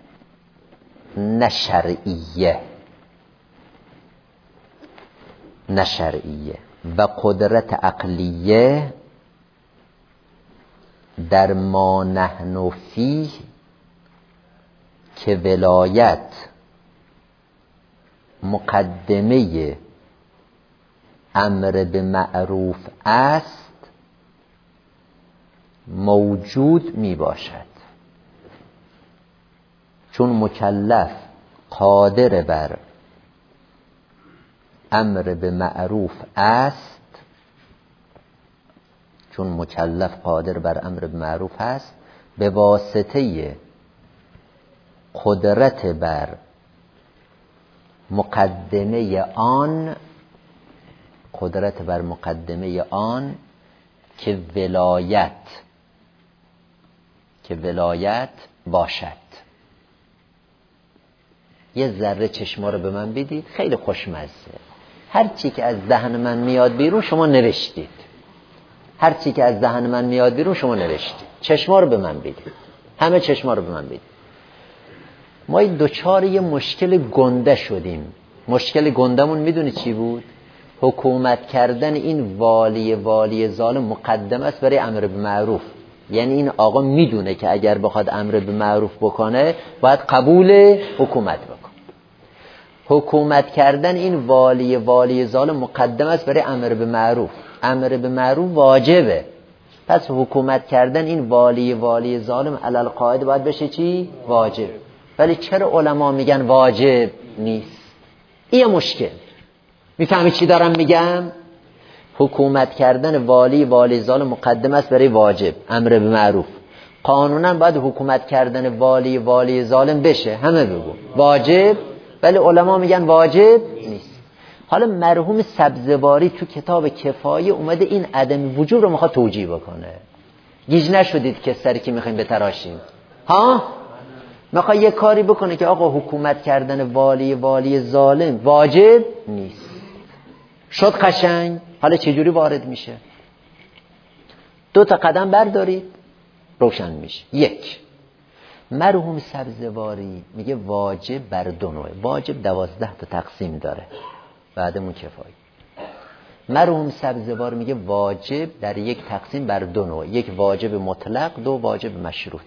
نه شرعیه. و قدرت عقلیه در ما نحن فیه که ولایت مقدمه امر به معروف است موجود می باشد، چون مکلف قادر بر امر به معروف است. به واسطه قدرت بر مقدمه آن که ولایت باشد. یه ذره چشما رو به من بدید، خیلی خوشمزه. هر چی که از ذهن من میاد بیرون شما نوشتید. چشما رو به من بدید. همه چشما رو به من بدید. ما دوچار یه مشکل گنده شدیم. مشکل گندمون میدونی چی بود؟ حکومت کردن این والی ظالم مقدم است برای امر به معروف. یعنی این آقا میدونه که اگر بخواد امر به معروف بکنه باید قبول حکومت بکنه. حکومت کردن این والی ظالم مقدم است برای امر به معروف. امر به معروف واجبه. پس حکومت کردن این والی ظالم علل قاعده باید بشه چی؟ واجب. ولی چرا علما میگن واجب نیست؟ این مشکل. میفهمی چی دارم میگم؟ حکومت کردن والی ظالم مقدم است برای واجب، امر به معروف. قانونا باید حکومت کردن والی ظالم بشه، همه بگو واجب، ولی علما میگن واجب نیست. حالا مرحوم سبزواری تو کتاب کفایه اومده این عدم وجوب رو میخواد توجیه بکنه. گیج نشدید که سری که میخوایم بتراشیم؟ ها؟ میخواد یه کاری بکنه که آقا حکومت کردن والی ظالم واجب نیست. شد قشنگ؟ حالا چجوری وارد میشه؟ 2 قدم بردارید روشن میشه. 1. مرحوم سبزواری میگه واجب بر 2 نوعه. واجب 12 تقسیم داره، بعدمون کفایه. مرحوم سبزواری میگه واجب در 1 تقسیم بر 2 نوع. 1 واجب مطلق، 2 واجب مشروط.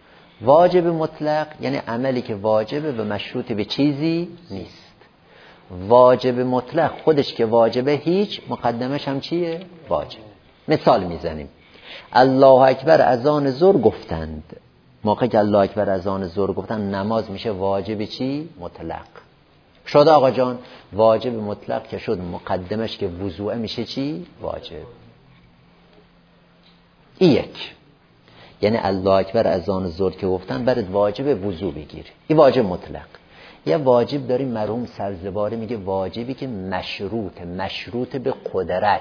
واجب مطلق یعنی عملی که واجبه و مشروط به چیزی نیست. واجب مطلق خودش که واجبه هیچ، مقدمش هم چیه؟ واجب. مثال میزنیم. الله اکبر اذان ظهر گفتند، موقعی که الله اکبر اذان ظهر گفتند نماز میشه واجب چی؟ مطلق. شد آقا جان، واجب مطلق که شد، مقدمش که وضوء میشه چی؟ واجب. این یک. یعنی الله اکبر اذان ظهر که گفتن برات واجب وضوء بگیری، این واجب مطلق. یه واجب داریم مرحوم سبزواری میگه واجبی که مشروط به قدرت.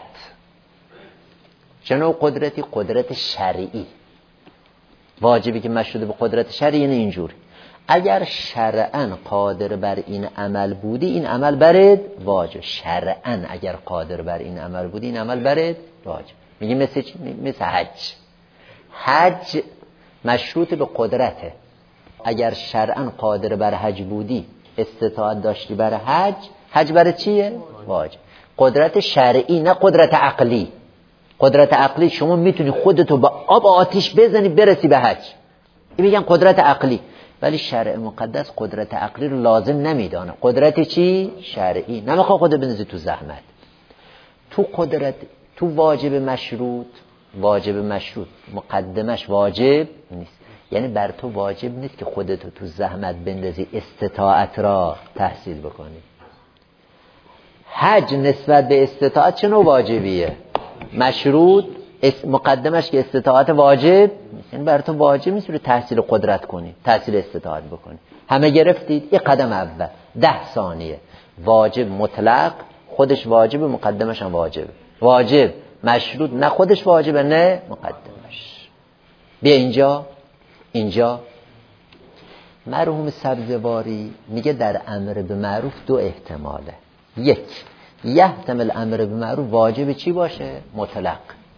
چنو قدرتی؟ قدرت شرعی. واجبی که مشروط به قدرت شرعی یعنی اینجور، اگر شرعاً قادر بر این عمل بودی این عمل برات واجب. شرعاً اگر قادر بر این عمل بودی این عمل برات واجب. میگه مثل چی؟ مثل حج مشروط به قدرته. اگر شرعاً قادر بر حج بودی، استطاعت داشتی بر حج برای چیه؟ واجب. قدرت شرعی، نه قدرت عقلی. قدرت عقلی شما میتونی خودتو با آب آتیش بزنی برسی به حج، این میگن قدرت عقلی. ولی شرع مقدس قدرت عقلی رو لازم نمیدانه. قدرت چی؟ شرعی. نمیخواد خودت بندازی تو زحمت. تو واجب مشروط مقدمش واجب نیست. یعنی بر تو واجب نیست که خودتو تو زحمت بندازی استطاعت را تحصیل بکنی. حج نسبت به استطاعت چه نوع واجبیه؟ مشروط. مقدمش که استطاعت واجب نیست. یعنی بر تو واجب نیست رو تحصیل قدرت کنی، تحصیل استطاعت بکنی. همه گرفتید؟ این قدم اول. 10 ثانیه. واجب مطلق خودش واجب، مقدمش هم واجب. واجب مشروط، نه خودش واجبه نه مقدمش. بیا اینجا مرحوم سبزواری میگه در امر به معروف 2 احتماله. 1 یحتمل امر به معروف واجب چی باشه؟ مطلق.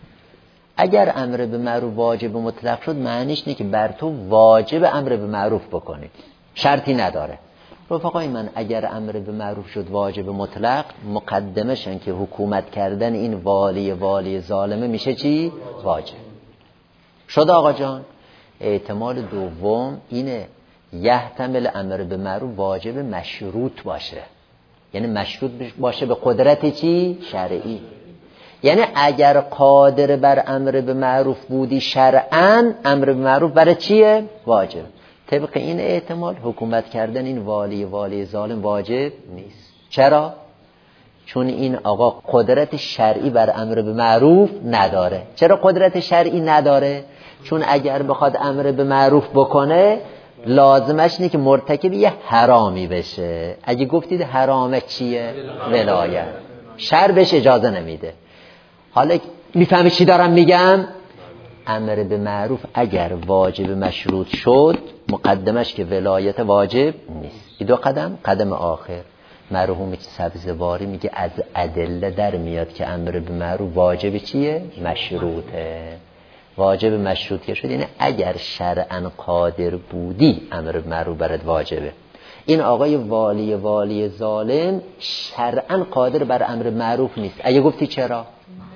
اگر امر به معروف واجب مطلق شد معنیش اینه که بر تو واجب امر به معروف بکنی، شرطی نداره. رفقای من، اگر امر به معروف شد واجب مطلق، مقدمشن که حکومت کردن این والی ظالمه میشه چی؟ واجب. شد آقا جان. احتمال دوم اینه یحتمل امر به معروف واجب مشروط باشه. یعنی مشروط باشه به قدرت چی؟ شرعی. یعنی اگر قادر بر امر به معروف بودی شرعاً، امر به معروف برای چیه؟ واجب. طبق این احتمال حکومت کردن این والی ظالم واجب نیست. چرا؟ چون این آقا قدرت شرعی بر امر به معروف نداره. چرا قدرت شرعی نداره؟ چون اگر بخواد امر به معروف بکنه لازمش اینه که مرتکب یه حرامی بشه. اگه گفتید حرامه چیه؟ ولایت. شرع بهش اجازه نمیده. حالا میفهمی چی دارم میگم؟ امر به معروف اگر واجب مشروط شد، مقدمش که ولایت واجب نیست. این 2 قدم آخر. مرحوم سبزواری میگه از ادله در میاد که امر به معروف واجب چیه؟ مشروطه. واجب مشروط که شد یعنی اگر شرعاً قادر بودی امر به معروف برات واجبه. این آقای والی ظالم شرعاً قادر بر امر معروف نیست. اگه گفتی چرا؟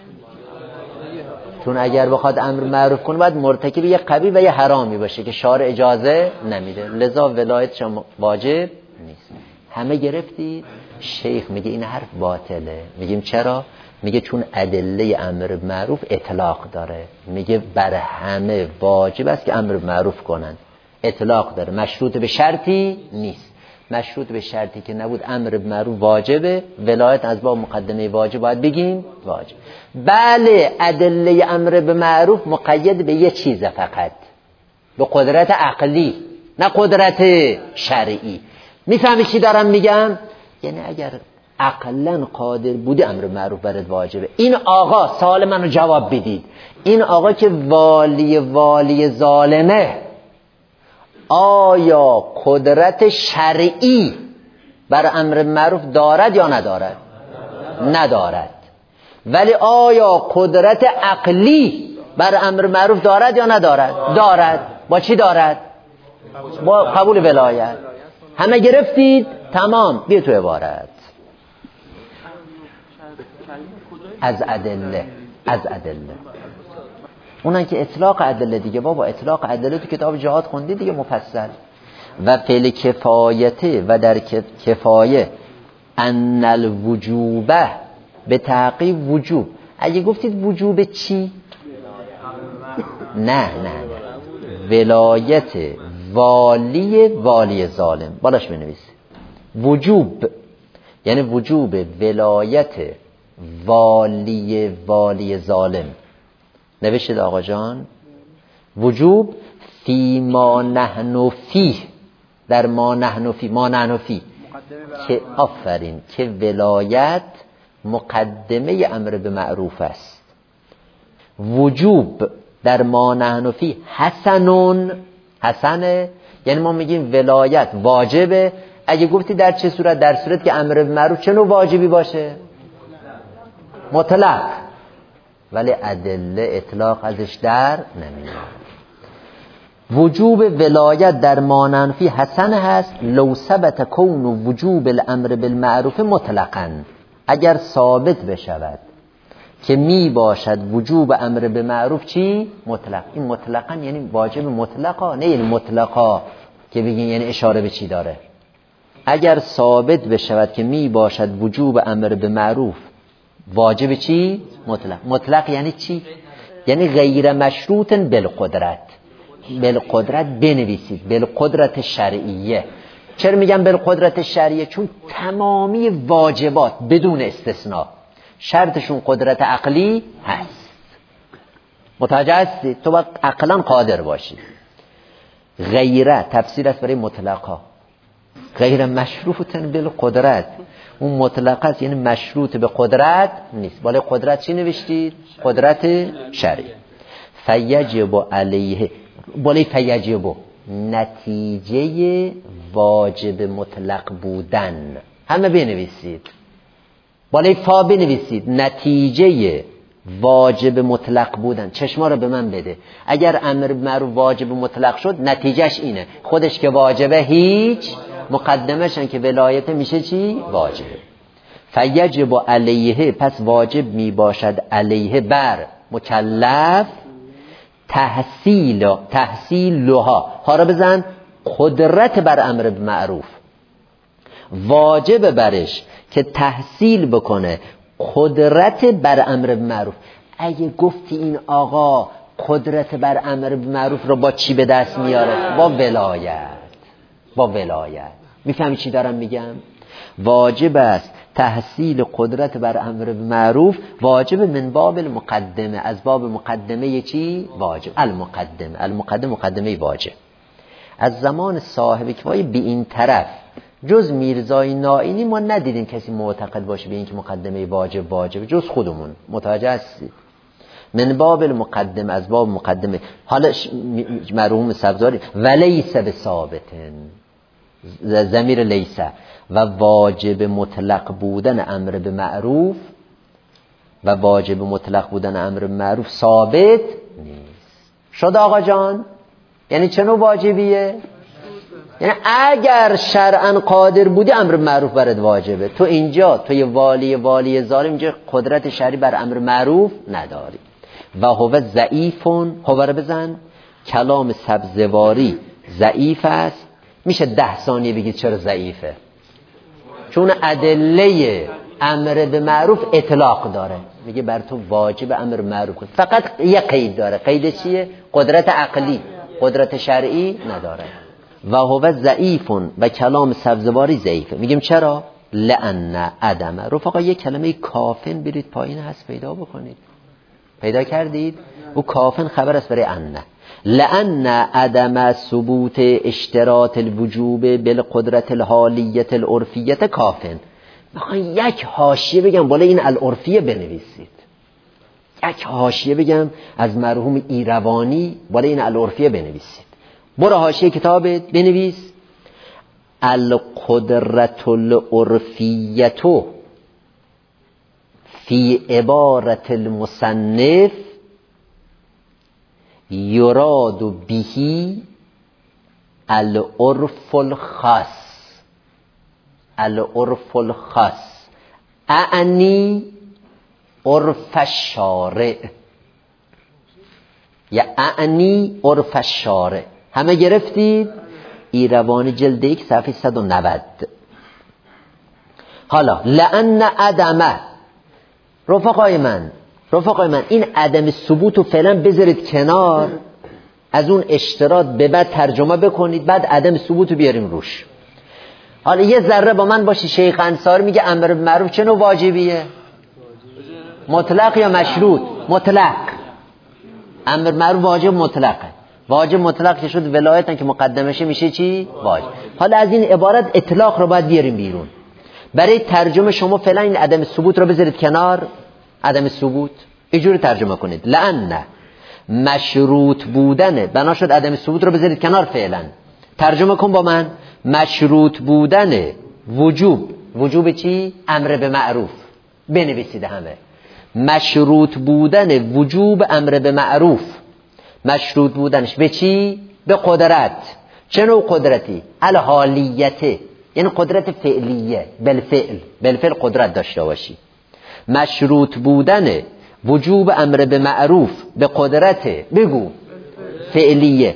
چون اگر بخواد امر معروف کنه باید مرتکب یه قبیح و یه حرامی باشه که شارع اجازه نمیده، لذا ولایتش واجب نیست. همه گرفتید؟ شیخ میگه این حرف باطله. میگیم چرا؟ میگه چون ادله امر معروف اطلاق داره. میگه بر همه واجب است که امر معروف کنن. اطلاق داره، مشروط به شرطی نیست. مشروط به شرطی که نبود امر معروف واجبه، ولایت از باب مقدمه واجب باید بگیم واجب. بله ادله امر به معروف مقید به یه چیز فقط، به قدرت عقلی نه قدرت شرعی. میفهمی چی دارم میگم؟ یعنی اگر عقلا قادر بودی امر معروف برات واجبه. این آقا سوال منو جواب بدید. این آقا که والی ظالمه آیا قدرت شرعی بر امر معروف دارد یا ندارد؟ ندارد. ولی آیا قدرت عقلی بر امر معروف دارد یا ندارد؟ دارد. با چی دارد؟ با قبول ولایت. همه گرفتید؟ تمام. بیا تو عبارت. از ادله اونن که اطلاق ادله دیگه. بابا اطلاق ادله تو کتاب جهاد خوندی دیگه مفصل. و فعل کفایته و در کفایه ان الوجوب به تحقیق وجوب. اگه گفتید وجوب چی؟ نه ولایت والی ظالم بالاش بنویسید. وجوب یعنی وجوب ولایت والی ظالم. نوشتید آقا جان؟ وجوب فی ما نحن فیه، در ما نحن فی که آفرین که ولایت مقدمه امر به معروف است. وجوب در ما نحن فی حسنه، یعنی ما میگیم ولایت واجبه. اگه گفتی در چه صورت؟ در صورت که امر به معروف چه نوع واجبی باشه؟ مطلق، ولی ادله اطلاق ازش در نمیاد. وجوب ولایت در مانن فی حسن هست لو ثبت کون وجوب الامر بالمعروف مطلقا، اگر ثابت بشود که می باشد وجوب امر به معروف چی؟ مطلق. این مطلقا یعنی واجب مطلقا، نه یعنی مطلقا که بگین یعنی اشاره به چی داره. اگر ثابت بشود که می باشد وجوب امر به معروف واجب چی؟ مطلق. مطلق یعنی چی؟ یعنی غیر مشروط بالقدرت. بالقدرت بنویسید، بالقدرت شرعیه. چرا میگم بالقدرت شرعیه؟ چون تمامی واجبات بدون استثناء شرطشون قدرت عقلی هست. متوجه هستید؟ تو باید عقلا قادر باشی. غیره تفسیر است برای مطلقا، غیر مشروط بالقدرت. اون مطلق است یعنی مشروط به قدرت نیست. بالای قدرت چی نوشتید؟ قدرت شرعی. فیجب علیه، بالای فیجب نتیجه واجب مطلق بودن. همه بنویسید، بالای فا بنویسید نتیجه واجب مطلق بودن. چشما رو به من بده. اگر امر معروف واجب مطلق شد نتیجهش اینه، خودش که واجبه هیچ، مقدمشن که ولایت میشه چی؟ واجبه. فیجب علیه، پس واجب می باشد علیه بر مکلف تحصیلها، ها را بزن، قدرت بر امر معروف. واجب برش که تحصیل بکنه قدرت بر امر معروف. اگه گفتی این آقا قدرت بر امر معروف رو با چی به دست میاره؟ با ولایت. با ولایت. میفهمی چی دارم میگم؟ واجب است تحصیل قدرت بر امر معروف، واجب من باب المقدمه، از باب مقدمه چی؟ واجب. المقدمه مقدمه واجب. از زمان صاحب کفایه به این طرف جز میرزای نائینی ما ندیدیم کسی معتقد باشه به این که مقدمه واجب جز خودمون. متوجه هستید؟ من باب المقدمه، از باب مقدمه. حالا مرحوم سبزاری ولیس به ثابتن، ضمیر لیسه، و واجب مطلق بودن امر به معروف، و واجب مطلق بودن امر به معروف ثابت نیست. شد آقا جان؟ یعنی چه نوع واجبیه؟ یعنی اگر شرعا قادر بودی امر معروف برات واجبه. تو اینجا توی والی ظالم اینجا قدرت شرعی بر امر معروف نداری. و هو ضعیفون، هو رو بزن، کلام سبزواری ضعیف است. میشه 10 ثانیه بگید چرا ضعیفه؟ چون ادله امر به معروف اطلاق داره، میگه بر تو واجب امر معروف، فقط یه قید داره. قید چیه؟ قدرت عقلی، قدرت شرعی نداره. و هو ضعیفون، و کلام سبزواری ضعیفه. میگیم چرا؟ لأن عدم. رفقا یه کلمه کافن برید پایین هست پیدا بکنید. پیدا کردید؟ او کافن خبر است برای انه. لأن عدم ثبوت اشتراط الوجوب بالقدرت الحالیت العرفیت کافن. میخوام یک حاشیه بگم بالای این العرفیه بنویسید. یک حاشیه بگم از مرحوم ایروانی بالای این العرفیه بنویسید. برو حاشیه کتابت بنویس القدرت العرفیت فی عبارت المصنف یراد بهی العرف الخاص. العرف الخاص اعنی عرف الشارع، یا اعنی عرف الشارع. همه گرفتید؟ ایروانی جلد 1 صفحه 190. حالا لأن عدمه، رفقای من این عدم ثبوت رو فعلا بذارید کنار، از اون اشتراط به بعد ترجمه بکنید، بعد عدم ثبوت رو بیاریم روش. حالا یه ذره با من باشی، شیخ انصاری میگه امر بالمعروف چه نوع واجبیه؟ مطلق یا مشروط؟ مطلق. امر بالمعروف واجب مطلقه. واجب مطلق که شد ولایتن که مقدمشه میشه چی؟ واجب. حالا از این عبارت اطلاق رو باید بیاریم بیرون. برای ترجمه شما فعلا این عدم ثبوت رو بذارید کنار. عدم ثبوت اینجوری ترجمه کنید: لأن مشروط بودنه، بنا شد عدم ثبوت رو بذارید کنار فعلا. ترجمه کن با من: مشروط بودن وجوب چی؟ امر به معروف. بنویسید همه: مشروط بودن وجوب امر به معروف. مشروط بودنش به چی؟ به قدرت. چه نوع قدرتی؟ الحالیته، یعنی قدرت فعلیه، بالفعل قدرت داشته باشی. مشروط بودن وجوب امر به معروف به قدرت، بگو فعلیه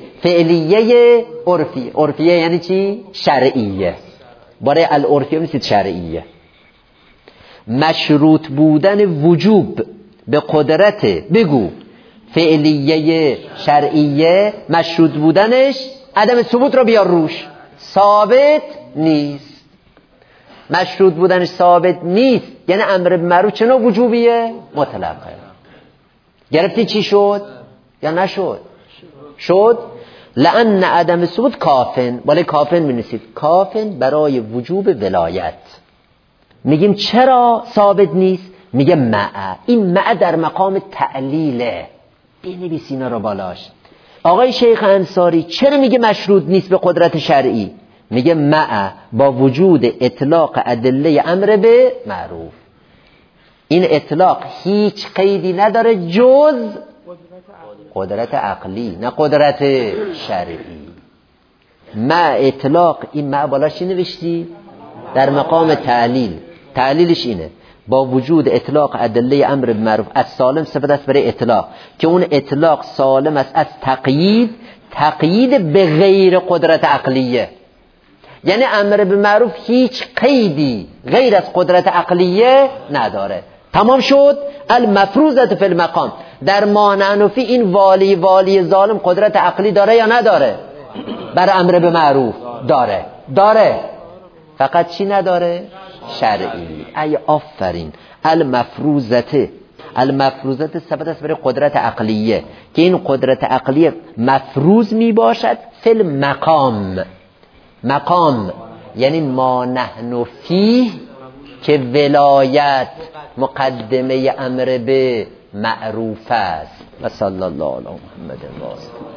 عرفیه یعنی چی؟ شرعیه. برای العرفیه میسید شرعیه. مشروط بودن وجوب به قدرت، بگو فعلیه شرعیه. مشروط بودنش عدم ثبوت رو بیار روش، ثابت نیست. مشروط بودنش ثابت نیست یعنی امر به معروف چه نوع وجوبیه؟ مطلقه. گرفتی چی شد یا نشد؟ شد. لأن عدم ثبوت کافن، ولی کافن می‌نویسید، کافن برای وجوب ولایت. میگیم چرا ثابت نیست؟ میگه مع. این مع در مقام تعلیله، بنویس اینا رو بالاش. آقای شیخ انصاری چرا میگه مشروط نیست به قدرت شرعی؟ میگه مع با وجود اطلاق ادله امر به معروف. این اطلاق هیچ قیدی نداره جز قدرت عقلی، نه قدرت شرعی. مع اطلاق، این مع بالاش چی نوشتی؟ در مقام تعلیل. تعلیلش اینه: با وجود اطلاق ادله امر به معروف از سالم صفت است برای اطلاق، که اون اطلاق سالم است از تقیید به غیر قدرت عقلیه. یعنی امر به معروف هیچ قیدی غیر از قدرت عقلیه نداره. تمام شد. المفروضه فی المقام. در مانعنفی این والی ظالم قدرت عقلی داره یا نداره؟ بر امر به معروف داره. فقط چی نداره؟ شرعی. ای آفرین. المفروضه ثبت است برای قدرت عقلیه، که این قدرت عقلیه مفروض می باشد فی المقام. مقام یعنی ما نحن فیه، که ولایت مقدمه امر به معروف است. و صلی الله علی محمد و آله.